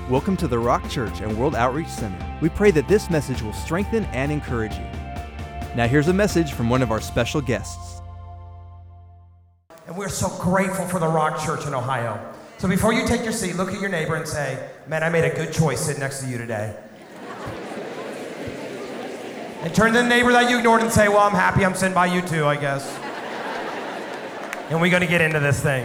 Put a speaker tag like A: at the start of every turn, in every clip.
A: Welcome to the Rock Church and World Outreach Center. We pray that this message will strengthen and encourage you. Now here's a message from one of our special guests.
B: And we're so grateful for the Rock Church in Ohio. So before you take your seat, look at your neighbor and say, man, I made a good choice sitting next to you today. And turn to the neighbor that you ignored and say, well, I'm happy I'm sitting by you too, I guess. And we're gonna get into this thing.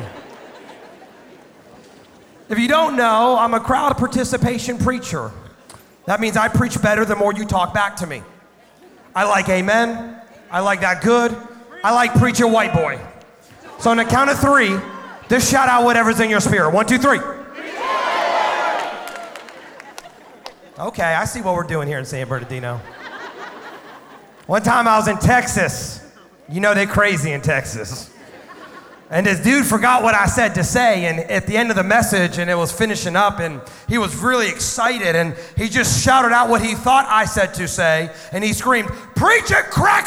B: If you don't know, I'm a crowd participation preacher. That means I preach better the more you talk back to me. I like amen. I like that good. I like preacher white boy. So on the count of three, just shout out whatever's in your spirit. 1, 2, 3. Okay, I see what we're doing here in San Bernardino. One time I was in Texas. You know they're crazy in Texas. And this dude forgot what I said to say, and at the end of the message, and it was finishing up, and he was really excited, and he just shouted out what he thought I said to say, and he screamed, "Preach it, cracker!"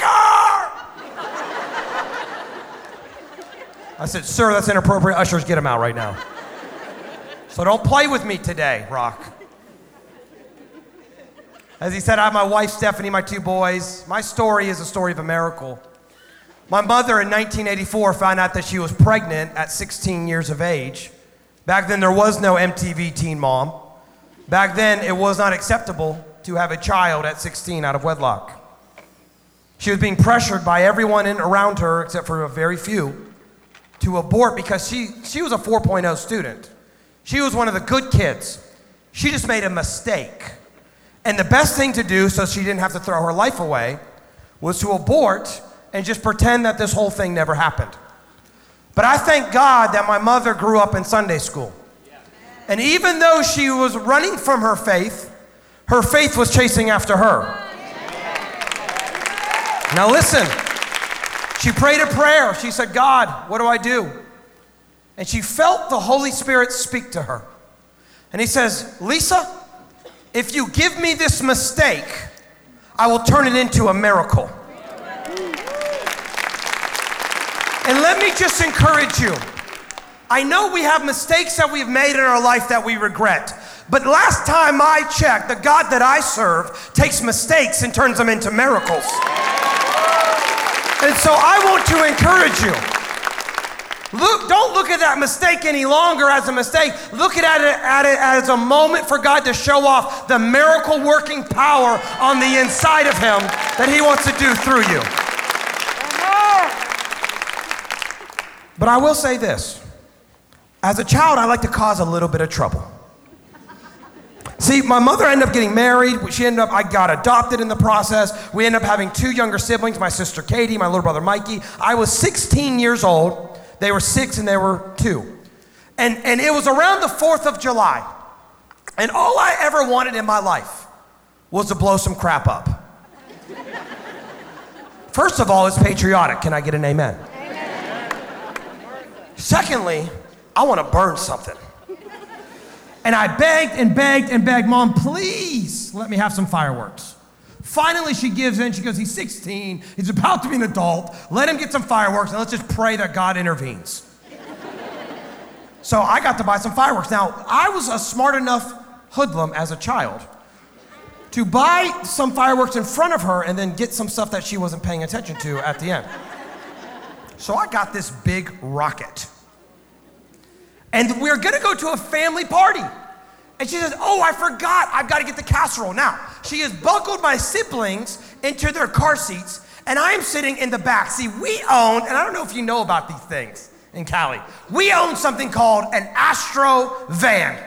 B: I said, "Sir, that's inappropriate. Ushers, get him out right now." So don't play with me today, Rock. As he said, I have my wife, Stephanie, my 2 boys. My story is a story of a miracle. My mother in 1984 found out that she was pregnant at 16 years of age. Back then there was no MTV Teen Mom. Back then it was not acceptable to have a child at 16 out of wedlock. She was being pressured by everyone around her, except for a very few, to abort because she was a 4.0 student. She was one of the good kids. She just made a mistake. And the best thing to do so she didn't have to throw her life away was to abort and just pretend that this whole thing never happened. But I thank God that my mother grew up in Sunday school. And even though she was running from her faith was chasing after her. Now listen, she prayed a prayer. She said, "God, what do I do?" And she felt the Holy Spirit speak to her. And he says, "Lisa, if you give me this mistake, I will turn it into a miracle." And let me just encourage you. I know we have mistakes that we've made in our life that we regret. But last time I checked, the God that I serve takes mistakes and turns them into miracles. And so I want to encourage you. Don't look at that mistake any longer as a mistake. Look at it as a moment for God to show off the miracle working power on the inside of him that he wants to do through you. But I will say this. As a child, I like to cause a little bit of trouble. See, my mother ended up getting married. I got adopted in the process. We ended up having 2 younger siblings, my sister Katie, my little brother Mikey. I was 16 years old. They were 6 and they were 2. And it was around the 4th of July. And all I ever wanted in my life was to blow some crap up. First of all, it's patriotic. Can I get an amen? Secondly, I want to burn something. And I begged and begged and begged, "Mom, please let me have some fireworks." Finally, she gives in. She goes, "He's 16. He's about to be an adult. Let him get some fireworks, and let's just pray that God intervenes." So I got to buy some fireworks. Now, I was a smart enough hoodlum as a child to buy some fireworks in front of her and then get some stuff that she wasn't paying attention to at the end. So I got this big rocket. And we're gonna go to a family party. And she says, "Oh, I forgot, I've gotta get the casserole." Now, she has buckled my siblings into their car seats, and I'm sitting in the back. See, we own, and I don't know if you know about these things in Cali, we own something called an Astro van.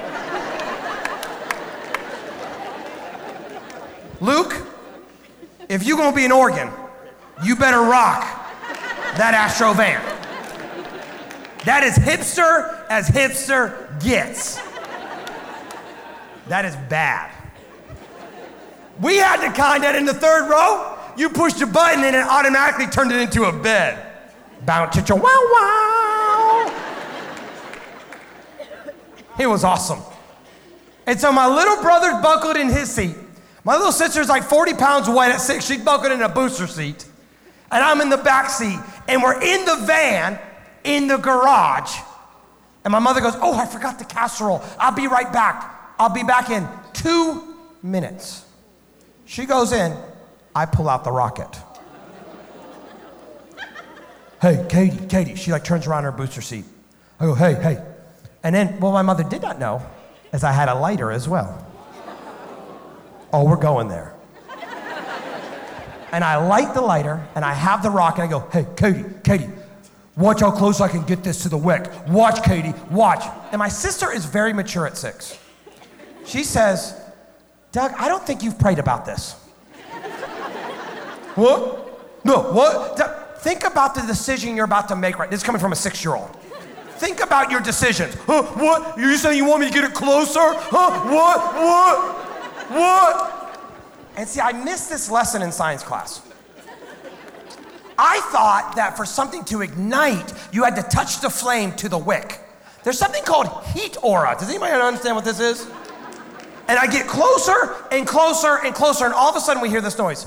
B: Luke, if you're gonna be in Oregon, you better rock that Astro van. That is hipster as hipster gets. That is bad. We had the kind that in the 3rd row, you pushed a button and it automatically turned it into a bed. Bounce, cha, wow, wow. It was awesome. And so my little brother buckled in his seat. My little sister's like 40 pounds weight at 6. She buckled in a booster seat. And I'm in the back seat, and we're in the van, in the garage. And my mother goes, "Oh, I forgot the casserole. I'll be right back." I'll be back in 2 minutes. She goes in, I pull out the rocket. Hey, Katie. She like turns around in her booster seat. I go, hey. And then, what my mother did not know is I had a lighter as well. Oh, we're going there. And I light the lighter, and I have the rocket, and I go, hey, Katie, watch how close I can get this to the wick. Watch, Katie, watch. And my sister is very mature at 6. She says, Doug, I don't think you've prayed about this. What? No, what? Doug, think about the decision you're about to make right. This is coming from a 6-year-old. Think about your decisions. Huh, what? You're saying you want me to get it closer? Huh? What? And see, I missed this lesson in science class. I thought that for something to ignite, you had to touch the flame to the wick. There's something called heat aura. Does anybody understand what this is? And I get closer and closer and closer, and all of a sudden we hear this noise.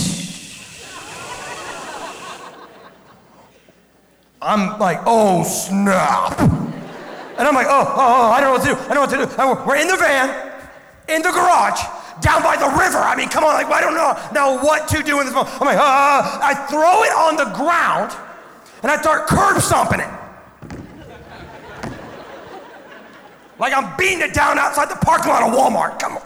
B: I'm like, oh, snap. And I'm like, oh, I don't know what to do. We're in the van, in the garage, down by the river. I mean, come on, like, I don't know what to do in this moment. I'm like, I throw it on the ground, and I start curb stomping it. Like I'm beating it down outside the parking lot of Walmart. Come on.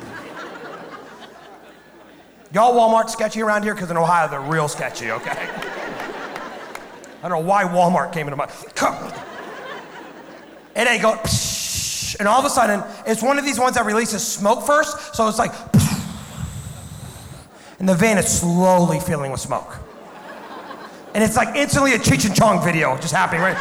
B: Y'all Walmart sketchy around here? Because in Ohio, they're real sketchy, okay? I don't know why Walmart came into my... And they go, psh, and all of a sudden, it's one of these ones that releases smoke first, so it's like, psh, and the van is slowly filling with smoke. And it's like instantly a Cheech and Chong video just happening, right?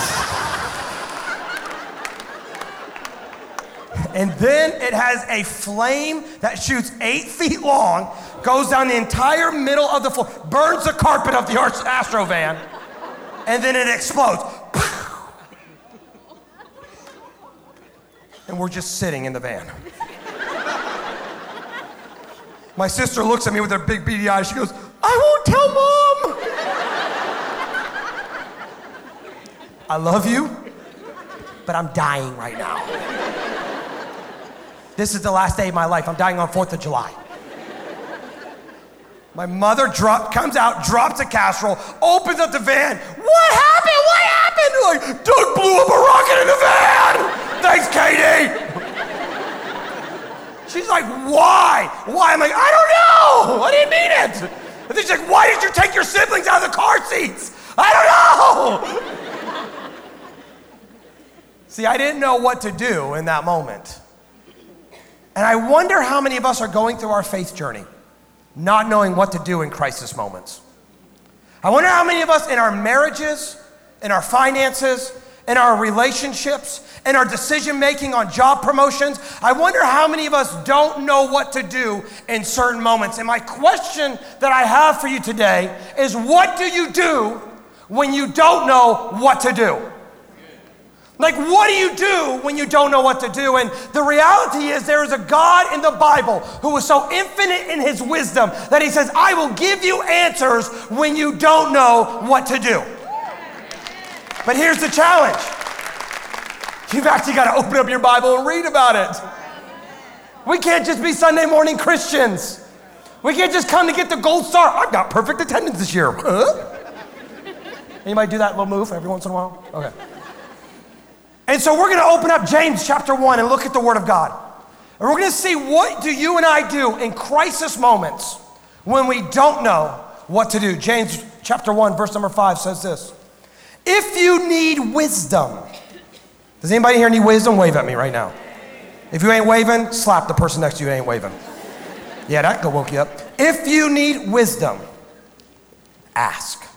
B: And then it has a flame that shoots 8 feet long, goes down the entire middle of the floor, burns the carpet of the Astro van, and then it explodes. And we're just sitting in the van. My sister looks at me with her big beady eyes. She goes, I won't tell Mom. I love you, but I'm dying right now. This is the last day of my life. I'm dying on 4th of July. My mother comes out, drops a casserole, opens up the van. What happened? Like, Doug blew up a rocket in the van. Thanks, Katie. She's like, why? I'm like, I don't know. I didn't mean it. And then she's like, why did you take your siblings out of the car seats? I don't know. See, I didn't know what to do in that moment. And I wonder how many of us are going through our faith journey, not knowing what to do in crisis moments. I wonder how many of us in our marriages, in our finances, in our relationships, in our decision making on job promotions, I wonder how many of us don't know what to do in certain moments. And my question that I have for you today is, what do you do when you don't know what to do? Like, what do you do when you don't know what to do? And the reality is there is a God in the Bible who is so infinite in his wisdom that he says, I will give you answers when you don't know what to do. But here's the challenge. You've actually got to open up your Bible and read about it. We can't just be Sunday morning Christians. We can't just come to get the gold star. I've got perfect attendance this year. Huh? Anybody do that little move every once in a while? Okay. And so we're going to open up James chapter 1 and look at the Word of God. And we're going to see, what do you and I do in crisis moments when we don't know what to do. James chapter 1 verse number 5 says this. If you need wisdom. Does anybody here need wisdom? Wave at me right now. If you ain't waving, slap the person next to you who ain't waving. Yeah, that could woke you up. If you need wisdom, ask.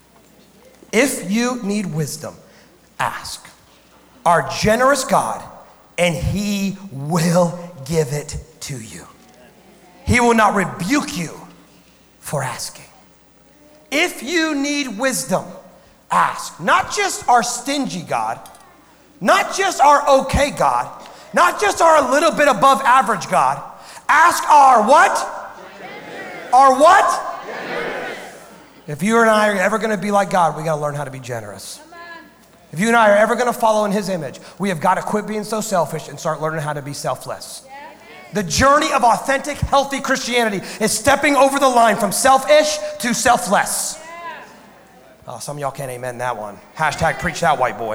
B: If you need wisdom, ask. Our generous God, and he will give it to you. He will not rebuke you for asking. If you need wisdom, ask. Not just our stingy God, not just our okay God, not just our little bit above average God. Ask our what? Generous. Our what? Generous. If you and I are ever going to be like God, we got to learn how to be generous. If you and I are ever gonna follow in his image, we have got to quit being so selfish and start learning how to be selfless. The journey of authentic, healthy Christianity is stepping over the line from selfish to selfless. Oh, some of y'all can't amen that one. Hashtag preach that, white boy.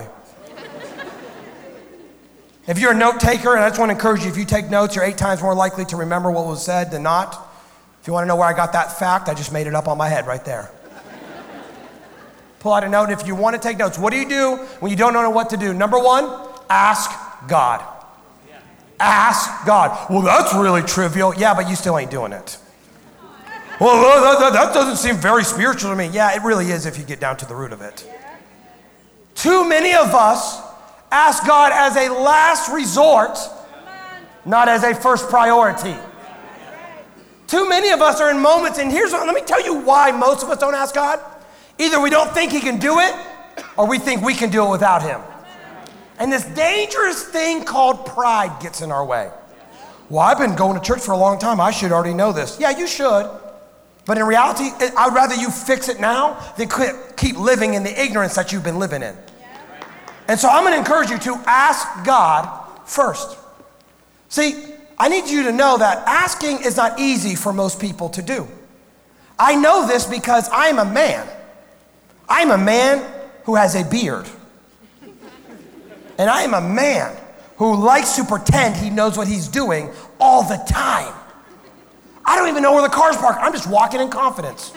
B: If you're a note taker, and I just want to encourage you, if you take notes, you're 8 times more likely to remember what was said than not. If you want to know where I got that fact, I just made it up on my head right there. Pull out a note. If you want to take notes, what do you do when you don't know what to do? Number 1, ask God. Ask God. Well, that's really trivial. Yeah, but you still ain't doing it. Well, that doesn't seem very spiritual to me. Yeah, it really is if you get down to the root of it. Too many of us ask God as a last resort, not as a first priority. Too many of us are in moments, and let me tell you why most of us don't ask God. Either we don't think he can do it, or we think we can do it without him. And this dangerous thing called pride gets in our way. Well, I've been going to church for a long time. I should already know this. Yeah, you should. But in reality, I'd rather you fix it now than keep living in the ignorance that you've been living in. And so I'm going to encourage you to ask God first. See, I need you to know that asking is not easy for most people to do. I know this because I'm a man. I'm a man who has a beard. And I am a man who likes to pretend he knows what he's doing all the time. I don't even know where the car's parked. I'm just walking in confidence.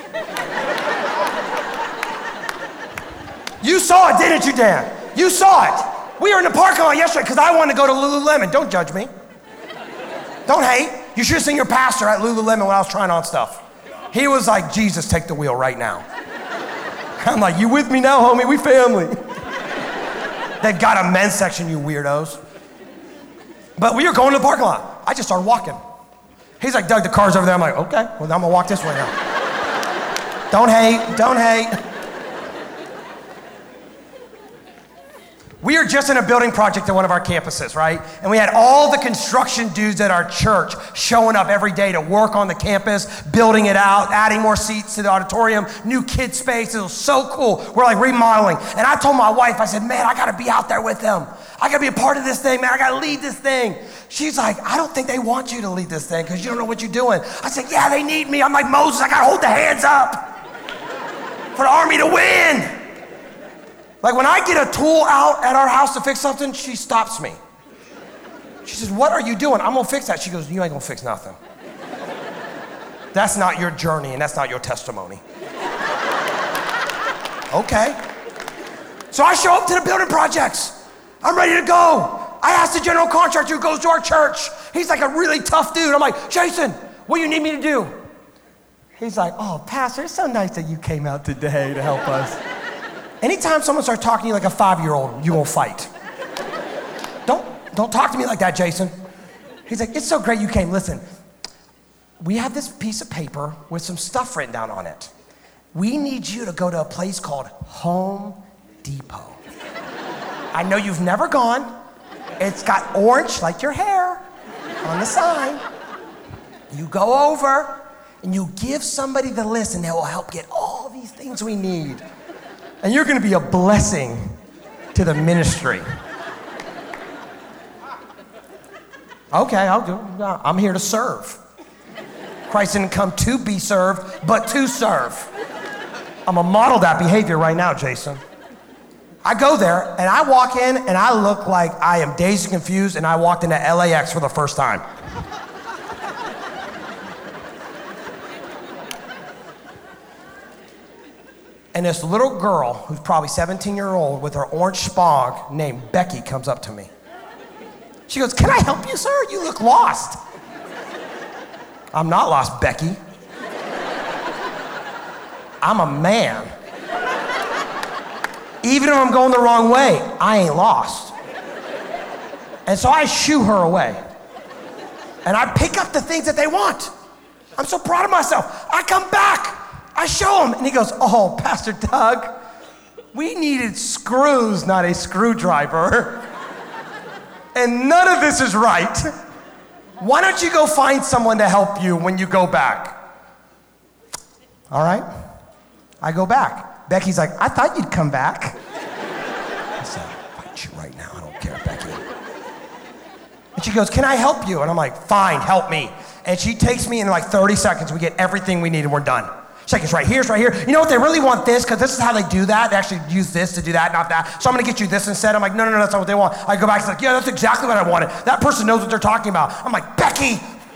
B: You saw it, didn't you, Dan? You saw it. We were in the parking lot yesterday because I wanted to go to Lululemon. Don't judge me. Don't hate. You should have seen your pastor at Lululemon when I was trying on stuff. He was like, Jesus, take the wheel right now. I'm like, you with me now, homie? We family. They've got a men's section, you weirdos. But we were going to the parking lot. I just started walking. He's like, Doug, the car's over there. I'm like, okay, well, I'm gonna walk this way now. Don't hate, don't hate. We are just in a building project at one of our campuses, right? And we had all the construction dudes at our church showing up every day to work on the campus, building it out, adding more seats to the auditorium, new kid space. It was so cool. We're like remodeling. And I told my wife, I said, man, I gotta be out there with them. I gotta be a part of this thing, man. I gotta lead this thing. She's like, I don't think they want you to lead this thing because you don't know what you're doing. I said, yeah, they need me. I'm like Moses, I gotta hold the hands up for the army to win. Like when I get a tool out at our house to fix something, she stops me. She says, what are you doing? I'm gonna fix that. She goes, you ain't gonna fix nothing. That's not your journey and that's not your testimony. Okay. So I show up to the building projects. I'm ready to go. I asked the general contractor who goes to our church. He's like a really tough dude. I'm like, Jason, what do you need me to do? He's like, oh, Pastor, it's so nice that you came out today to help us. Anytime someone starts talking to you like a 5-year-old, you won't fight. Don't talk to me like that, Jason. He's like, it's so great you came. Listen, we have this piece of paper with some stuff written down on it. We need you to go to a place called Home Depot. I know you've never gone. It's got orange, like your hair, on the sign. You go over and you give somebody the list and they will help get all these things we need. And you're gonna be a blessing to the ministry. Okay, I'll do. I'm here to serve. Christ didn't come to be served, but to serve. I'm gonna model that behavior right now, Jason. I go there and I walk in and I look like I am dazed and confused and I walked into LAX for the first time. And this little girl, who's probably 17-year-old with her orange spog named Becky, comes up to me. She goes, can I help you, sir? You look lost. I'm not lost, Becky. I'm a man. Even if I'm going the wrong way, I ain't lost. And so I shoo her away. And I pick up the things that they want. I'm so proud of myself. I come back. I show him, and he goes, oh, Pastor Doug, we needed screws, not a screwdriver. And none of this is right. Why don't you go find someone to help you when you go back? All right, I go back. Becky's like, I thought you'd come back. I said, And she goes, can I help you? And I'm like, fine, help me. And she takes me in like 30 seconds. We get everything we need and we're done. She's like, it's right here, it's right here. You know what, they really want this because this is how they do that. They actually use this to do that, not that. So I'm gonna get you this instead. I'm like, no, that's not what they want. I go back, it's like, yeah, that's exactly what I wanted. That person knows what they're talking about. I'm like, Becky.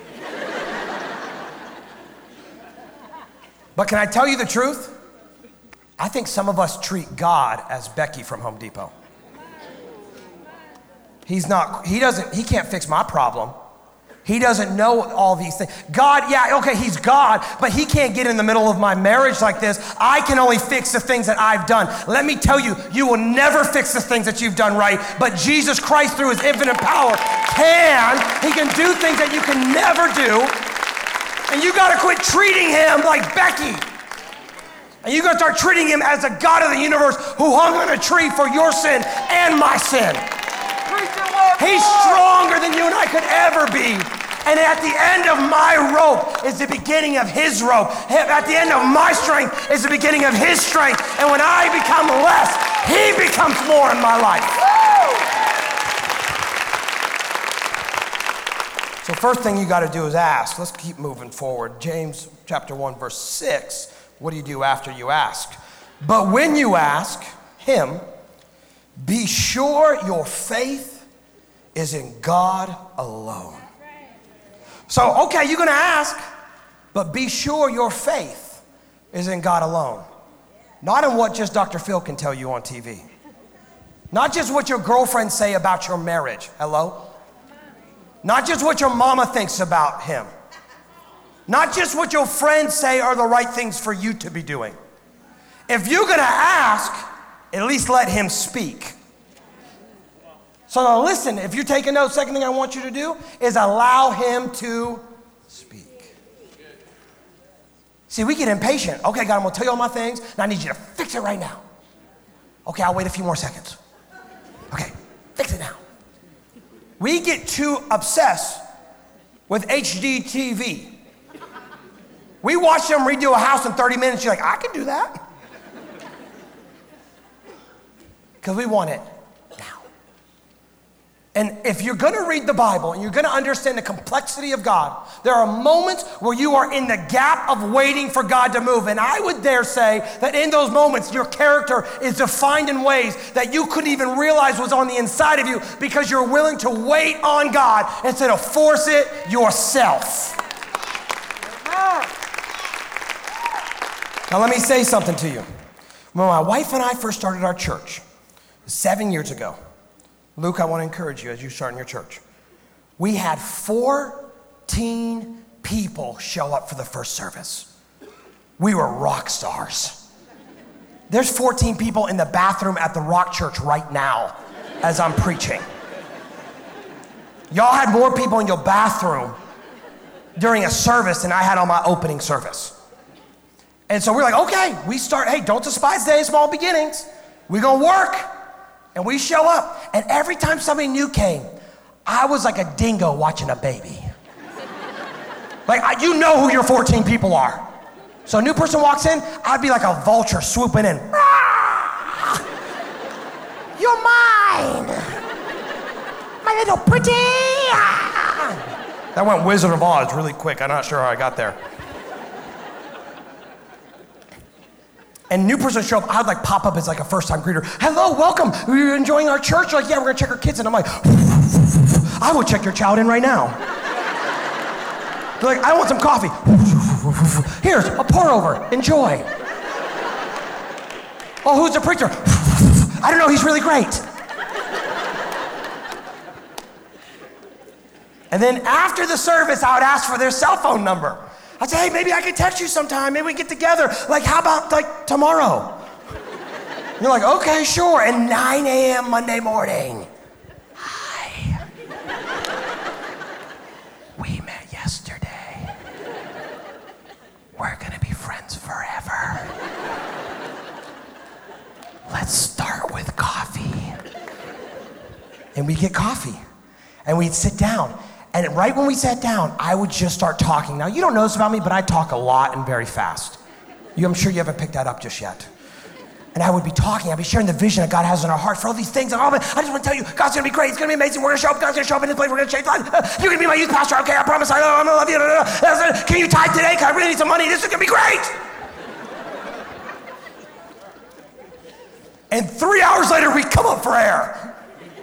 B: But can I tell you the truth? I think some of us treat God as Becky from Home Depot. He can't fix my problem. He doesn't know all these things. God, yeah, okay, he's God, but he can't get in the middle of my marriage like this. I can only fix the things that I've done. Let me tell you, you will never fix the things that you've done right, but Jesus Christ, through his infinite power, he can do things that you can never do, and you gotta quit treating him like Becky. And you gotta start treating him as the God of the universe who hung on a tree for your sin and my sin. He's stronger than you and I could ever be. And at the end of my rope is the beginning of his rope. At the end of my strength is the beginning of his strength. And when I become less, he becomes more in my life. So first thing you got to do is ask. Let's keep moving forward. James chapter 1, verse 6. What do you do after you ask? But when you ask him, be sure your faith is in God alone. So, okay, you're gonna ask, but be sure your faith is in God alone. Not in what just Dr. Phil can tell you on TV. Not just what your girlfriends say about your marriage. Hello? Not just what your mama thinks about him. Not just what your friends say are the right things for you to be doing. If you're gonna ask, at least let him speak. So now listen, if you're taking notes, second thing I want you to do is allow him to speak. See, we get impatient. Okay, God, I'm gonna tell you all my things, and I need you to fix it right now. Okay, I'll wait a few more seconds. Okay, fix it now. We get too obsessed with HD TV. We watch them redo a house in 30 minutes, you're like, I can do that. Because we want it now. And if you're gonna read the Bible and you're gonna understand the complexity of God, there are moments where you are in the gap of waiting for God to move. And I would dare say that in those moments, your character is defined in ways that you couldn't even realize was on the inside of you because you're willing to wait on God instead of force it yourself. Now let me say something to you. When my wife and I first started our church, 7 years ago, Luke, I want to encourage you as you start in your church. We had 14 people show up for the first service. We were rock stars. There's 14 people in the bathroom at the Rock Church right now as I'm preaching. Y'all had more people in your bathroom during a service than I had on my opening service. And so we're like, okay, we start, hey, don't despise the day of small beginnings. We're gonna work. And we show up, and every time somebody new came, I was like a dingo watching a baby. Like, you know who your 14 people are. So a new person walks in, I'd be like a vulture swooping in. Ah! You're mine! My little pretty! Ah! That went Wizard of Oz really quick. I'm not sure how I got there. And new person show up, I'd like pop up as like a first-time greeter. Hello, welcome. Are you enjoying our church? Like, yeah, we're gonna check our kids in. I'm like, I will check your child in right now. They're like, I want some coffee. Here's a pour over. Enjoy. Oh, who's the preacher? I don't know, he's really great. And then after the service, I would ask for their cell phone number. I'd say, hey, maybe I could text you sometime. Maybe we can get together. Like, how about like tomorrow? And you're like, okay, sure. And 9 a.m. Monday morning. Hi. We met yesterday. We're gonna be friends forever. Let's start with coffee. And we'd get coffee. And we'd sit down. And right when we sat down, I would just start talking. Now, you don't know this about me, but I talk a lot and very fast. I'm sure you haven't picked that up just yet. And I would be talking, I'd be sharing the vision that God has in our heart for all these things. And I just want to tell you, God's going to be great. It's going to be amazing. We're going to show up. God's going to show up in this place. We're going to change lives. You're going to be my youth pastor. Okay, I promise. I'm going to love you. Can you tithe today? Because I really need some money. This is going to be great. And 3 hours later, we come up for air.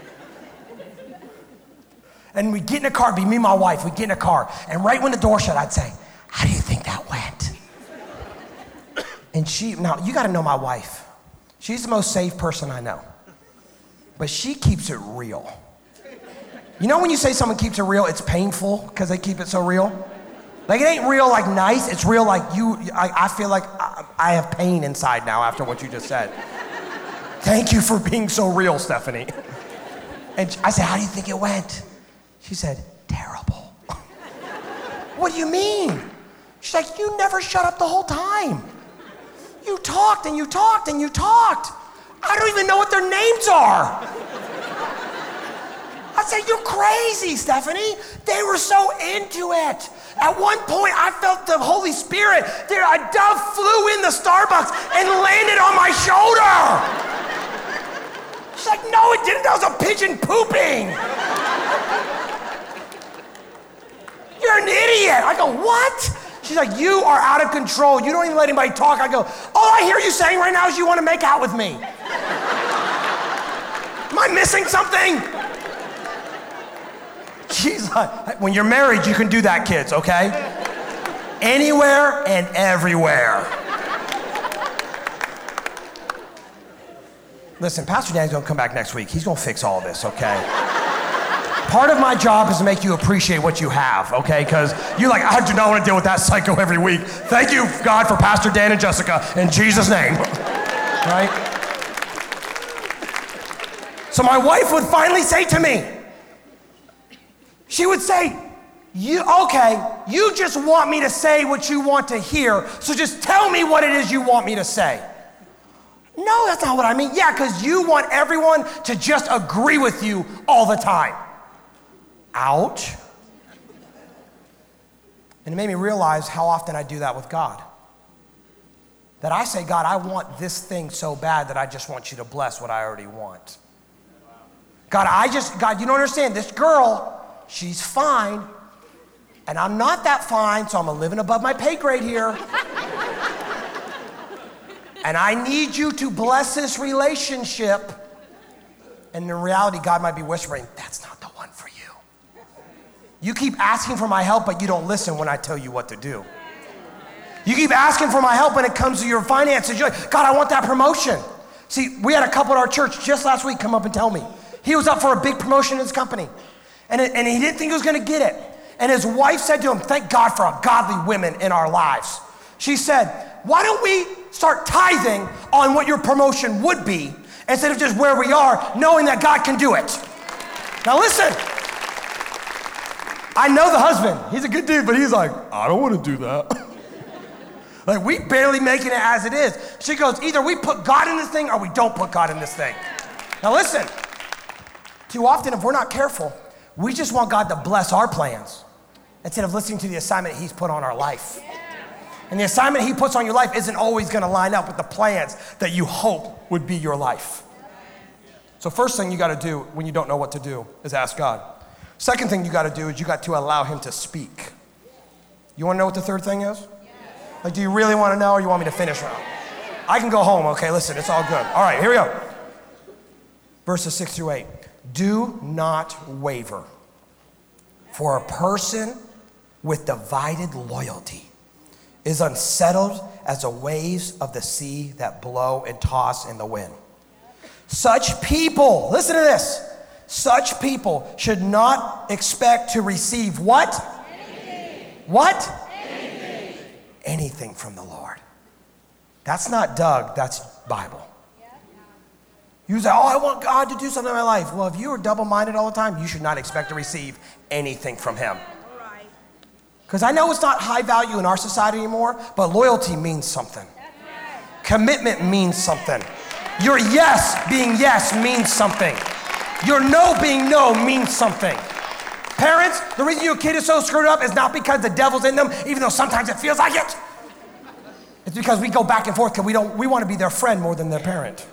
B: And we get in a car, be me and my wife, we get in a car. And right when the door shut, I'd say, how do you think that went? And now you got to know my wife. She's the most safe person I know. But she keeps it real. You know when you say someone keeps it real, it's painful because they keep it so real? Like it ain't real like nice, it's real like I feel like I have pain inside now after what you just said. Thank you for being so real, Stephanie. And I said, how do you think it went? She said, terrible. What do you mean? She's like, you never shut up the whole time. You talked and you talked and you talked. I don't even know what their names are. I said, you're crazy, Stephanie. They were so into it. At one point, I felt the Holy Spirit. A dove flew in the Starbucks and landed on my shoulder. She's like, no, it didn't. That was a pigeon pooping. You're an idiot. I go, what? She's like, you are out of control. You don't even let anybody talk. I go, all I hear you saying right now is you want to make out with me. Am I missing something? She's like, when you're married, you can do that, kids, okay? Anywhere and everywhere. Listen, Pastor Danny's gonna come back next week. He's gonna fix all this, okay? Part of my job is to make you appreciate what you have, okay? Because you're like, I do not want to deal with that psycho every week. Thank you, God, for Pastor Dan and Jessica, in Jesus' name. Right? So my wife would finally say to me, she would say, you just want me to say what you want to hear, so just tell me what it is you want me to say. No, that's not what I mean. Yeah, because you want everyone to just agree with you all the time. Ouch. And it made me realize how often I do that with God. That I say, God, I want this thing so bad that I just want you to bless what I already want. God, you don't understand, this girl, she's fine, and I'm not that fine, so I'm living above my pay grade here. And I need you to bless this relationship. And in reality, God might be whispering, that's not the one for you. You keep asking for my help, but you don't listen when I tell you what to do. You keep asking for my help when it comes to your finances. You're like, God, I want that promotion. See, we had a couple at our church just last week come up and tell me. He was up for a big promotion in his company. And he didn't think he was gonna get it. And his wife said to him, thank God for godly women in our lives. She said, why don't we start tithing on what your promotion would be instead of just where we are, knowing that God can do it. Now listen, I know the husband. He's a good dude, but he's like, I don't want to do that. Like, we barely making it as it is. She goes, either we put God in this thing or we don't put God in this thing. Now listen, too often if we're not careful, we just want God to bless our plans instead of listening to the assignment he's put on our life. And the assignment he puts on your life isn't always gonna line up with the plans that you hope would be your life. So first thing you gotta do when you don't know what to do is ask God. Second thing you gotta do is you got to allow him to speak. You wanna know what the third thing is? Like, do you really wanna know or you want me to finish now? I can go home, okay, listen, it's all good. All right, here we go. Verses 6-8. Do not waver, for a person with divided loyalty is unsettled as the waves of the sea that blow and toss in the wind. Such people, listen to this, such people should not expect to receive what? Anything. What? Anything. Anything from the Lord. That's not Doug, that's Bible. You say, oh, I want God to do something in my life. Well, if you are double-minded all the time, you should not expect to receive anything from him. Because I know it's not high value in our society anymore, but loyalty means something. Commitment means something. Your yes being yes means something. Your no being no means something. Parents, the reason your kid is so screwed up is not because the devil's in them, even though sometimes it feels like it. It's because we go back and forth because we want to be their friend more than their parent.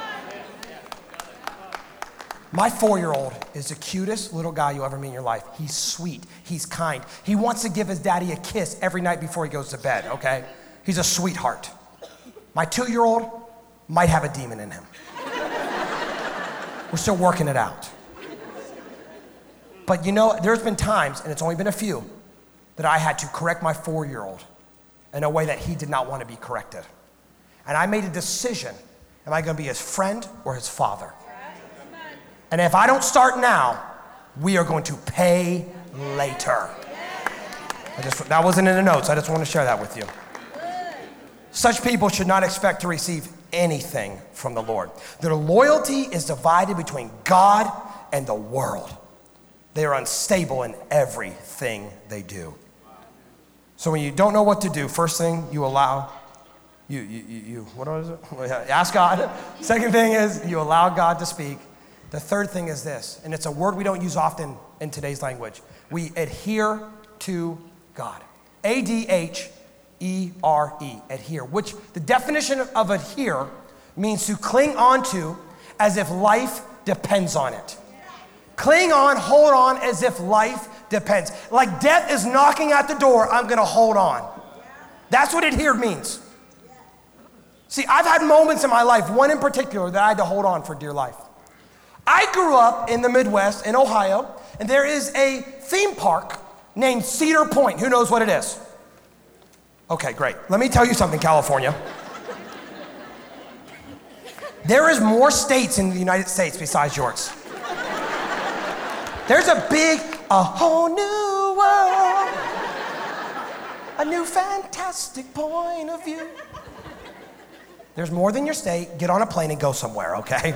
B: My 4-year-old is the cutest little guy you'll ever meet in your life. He's sweet, he's kind. He wants to give his daddy a kiss every night before he goes to bed, okay? He's a sweetheart. My 2-year-old might have a demon in him. We're still working it out. But you know, there's been times, and it's only been a few, that I had to correct my 4-year-old in a way that he did not want to be corrected. And I made a decision, am I gonna be his friend or his father? And if I don't start now, we are going to pay later. That wasn't in the notes, I just want to share that with you. Such people should not expect to receive anything from the Lord. Their loyalty is divided between God and the world. They are unstable in everything they do. So when you don't know what to do, first thing you allow, what is it? Ask God. Second thing is you allow God to speak. The third thing is this, and it's a word we don't use often in today's language. We adhere to God. A-D-H-E-R-E, adhere, which the definition of adhere means to cling on to as if life depends on it. Cling on, hold on as if life depends. Like death is knocking at the door, I'm gonna hold on. That's what adhere means. See, I've had moments in my life, one in particular, that I had to hold on for dear life. I grew up in the Midwest, in Ohio, and there is a theme park named Cedar Point. Who knows what it is? Okay, great. Let me tell you something, California. There is more states in the United States besides yours. There's a whole new world, a new fantastic point of view. There's more than your state. Get on a plane and go somewhere, okay?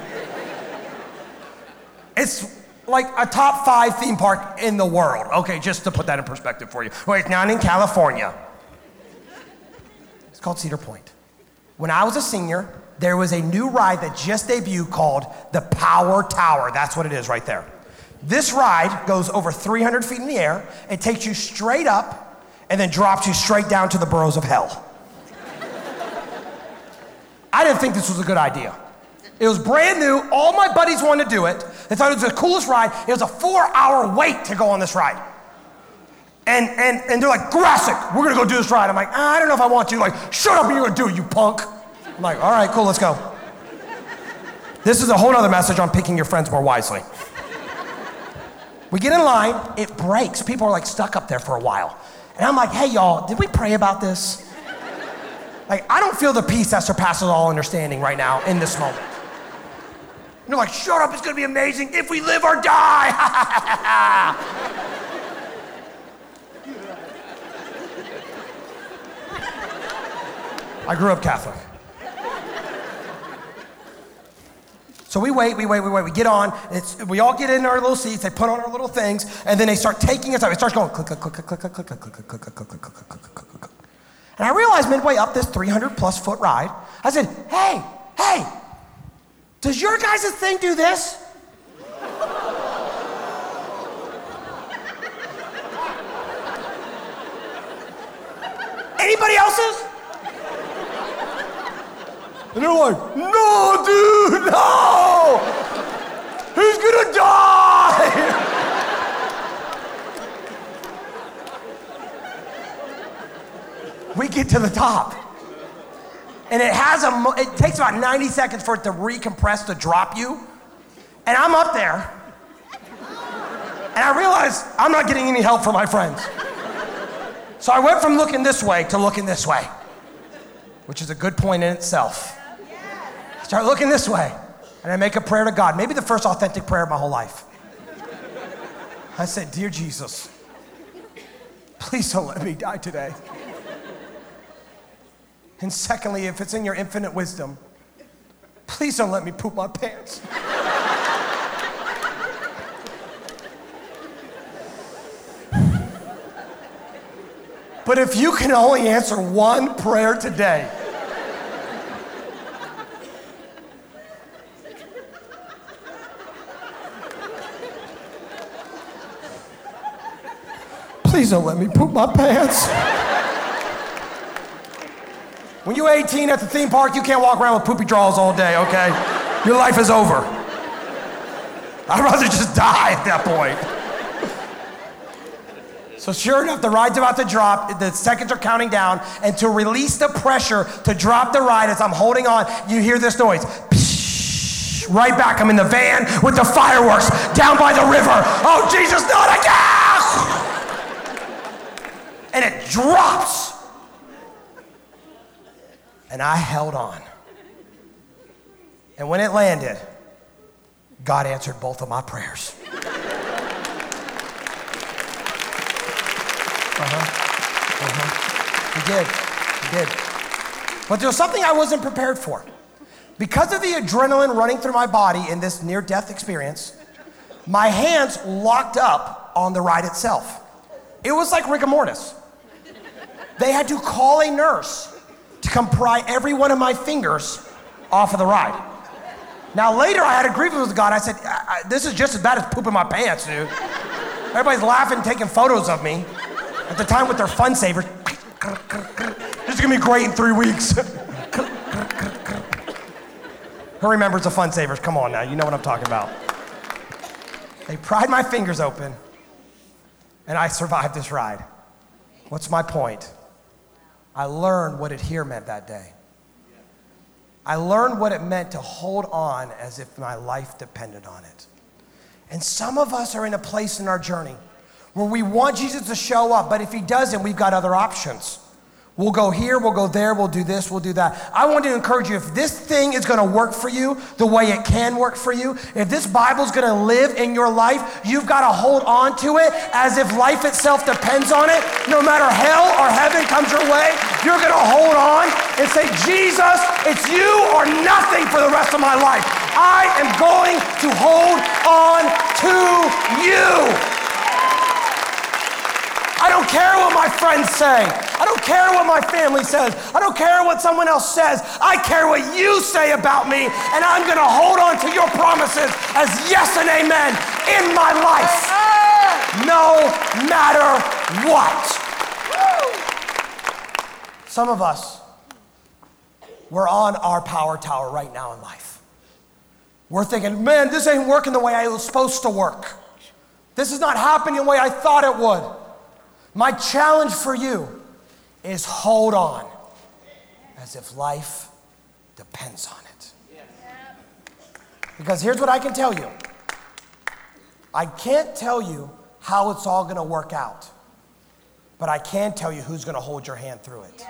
B: It's like a top 5 theme park in the world. Okay, just to put that in perspective for you. Well, it's not in California. It's called Cedar Point. When I was a senior, there was a new ride that just debuted called the Power Tower. That's what it is right there. This ride goes over 300 feet in the air. It takes you straight up and then drops you straight down to the burrows of hell. I didn't think this was a good idea. It was brand new. All my buddies wanted to do it. They thought it was the coolest ride. It was a 4-hour wait to go on this ride. And they're like, Jurassic, we're gonna go do this ride. I'm like, I don't know if I want to. Like, shut up and you're gonna do it, you punk. I'm like, all right, cool, let's go. This is a whole other message on picking your friends more wisely. We get in line, it breaks. People are like stuck up there for a while. And I'm like, hey y'all, did we pray about this? Like, I don't feel the peace that surpasses all understanding right now in this moment. And they're like, shut up, it's gonna be amazing if we live or die. I grew up Catholic. So we wait, we get on, we all get in our little seats, they put on our little things, and then they start taking us up. It starts going click, click, click, click, click, click, click, click, click, click, click, click, click, click, click, click, click. And I realized midway up this 300+ foot ride, I said, hey, does your guys' thing do this? Anybody else's? And they're like, no, dude, no! Who's gonna die? We get to the top. And it takes about 90 seconds for it to recompress to drop you. And I'm up there. And I realized I'm not getting any help from my friends. So I went from looking this way to looking this way, which is a good point in itself. I start looking this way, and I make a prayer to God, maybe the first authentic prayer of my whole life. I said, dear Jesus, please don't let me die today. And secondly, if it's in your infinite wisdom, please don't let me poop my pants. But if you can only answer one prayer today, please don't let me poop my pants. When you're 18 at the theme park, you can't walk around with poopy draws all day, okay? Your life is over. I'd rather just die at that point. So sure enough, the ride's about to drop, the seconds are counting down, and to release the pressure to drop the ride as I'm holding on, you hear this noise. Psh, right back, I'm in the van with the fireworks down by the river. Oh, Jesus, not again! And it drops. And I held on. And when it landed, God answered both of my prayers. He did. But there was something I wasn't prepared for. Because of the adrenaline running through my body in this near-death experience, my hands locked up on the ride itself. It was like rigor mortis. They had to call a nurse to come pry every one of my fingers off of the ride. Now later I had a grievance with God. I said, this is just as bad as pooping my pants, dude. Everybody's laughing, taking photos of me. At the time with their fun savers. This is gonna be great in 3 weeks. Who remembers the fun savers? Come on now, you know what I'm talking about. They pried my fingers open and I survived this ride. What's my point? I learned what adhere meant that day. I learned what it meant to hold on as if my life depended on it. And some of us are in a place in our journey where we want Jesus to show up, but if he doesn't, we've got other options. We'll go here, we'll go there, we'll do this, we'll do that. I want to encourage you, if this thing is gonna work for you the way it can work for you, if this Bible's gonna live in your life, you've gotta hold on to it as if life itself depends on it. No matter hell or heaven comes your way, you're gonna hold on and say, Jesus, it's you or nothing for the rest of my life. I am going to hold on to you. I don't care what my friends say. I don't care what my family says. I don't care what someone else says. I care what you say about me, and I'm gonna hold on to your promises as yes and amen in my life, no matter what. Some of us, we're on our power tower right now in life. We're thinking, man, this ain't working the way it was supposed to work. This is not happening the way I thought it would. My challenge for you is hold on as if life depends on it. Because here's what I can tell you. I can't tell you how it's all gonna work out, but I can tell you who's gonna hold your hand through it.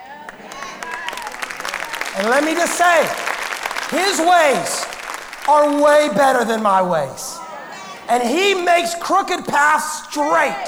B: And let me just say, his ways are way better than my ways. And he makes crooked paths straight.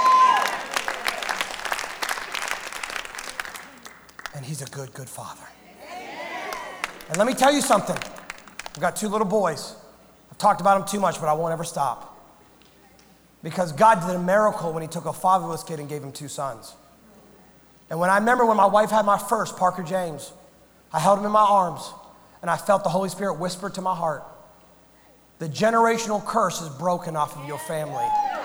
B: And he's a good, good father. And let me tell you something. I've got 2 little boys. I've talked about them too much, but I won't ever stop. Because God did a miracle when he took a fatherless kid and gave him 2 sons. And when I remember when my wife had my first, Parker James, I held him in my arms and I felt the Holy Spirit whisper to my heart, the generational curse is broken off of your family.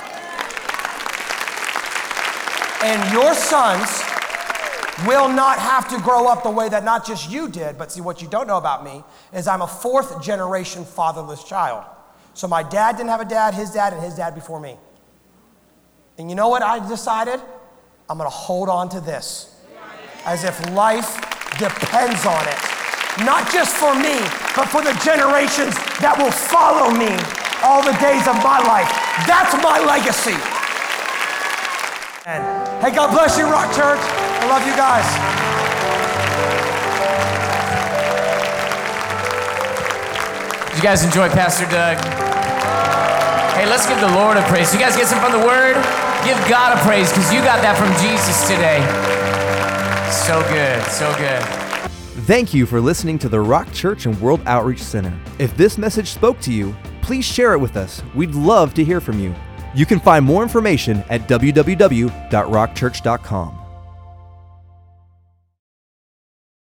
B: And your sons will not have to grow up the way that not just you did, but see, what you don't know about me is I'm a 4th generation fatherless child. So my dad didn't have a dad, and his dad before me. And you know what I decided? I'm gonna hold on to this as if life depends on it. Not just for me, but for the generations that will follow me all the days of my life. That's my legacy. And hey, God bless you, Rock Church. I love you guys.
C: Did you guys enjoy Pastor Doug? Hey, let's give the Lord a praise. You guys get some from the Word? Give God a praise, because you got that from Jesus today. So good, so good.
A: Thank you for listening to the Rock Church and World Outreach Center. If this message spoke to you, please share it with us. We'd love to hear from you. You can find more information at www.rockchurch.com.